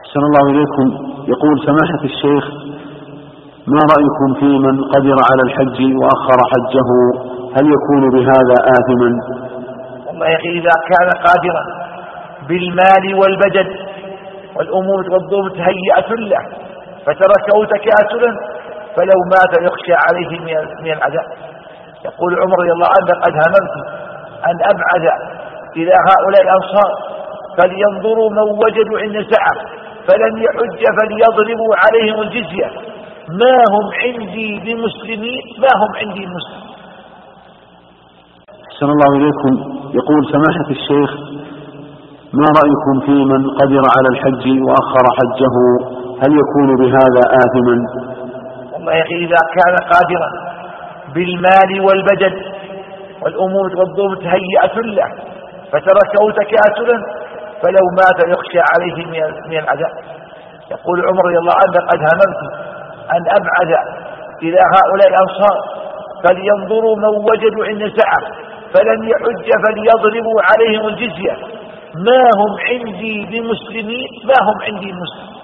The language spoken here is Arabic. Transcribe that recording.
أحسن الله إليكم. يقول سماحة الشيخ: ما رأيكم في من قدر على الحج وأخر حجه؟ هل يكون بهذا آثما؟ والله يا أخي، إذا كان قادرا بالمال والبدن والأمور والظروف مهيئة له فتركه تكاسلا فلو مات يخشى عليه من العذاب. يقول عمر رضي الله عنه: قد هممت أن أبعث إلى هؤلاء الأنصار فلينظروا من وجدوا عند سعة فلم يحج فليضربوا عليهم الجزية، ما هم عندي بمسلمين، ما هم عندي مسلمين. أحسن الله إليكم. يقول سماحة الشيخ: ما رأيكم في من قدر على الحج وأخر حجه؟ هل يكون بهذا آثما؟ والله يا أخي، إذا كان قادرا بالمال والبدن والأمور والظروف مهيئة له فتركه تكاسلا فلو مات يخشى عليه من العذاب. يقول عمر رضي الله عنه: قد هممت أن أبعث إلى هؤلاء الأنصار فلينظروا من وجدوا عند سعة فلم يحج فليضربوا عليهم الجزية، ما هم عندي بمسلمين، ما هم عندي مسلمين.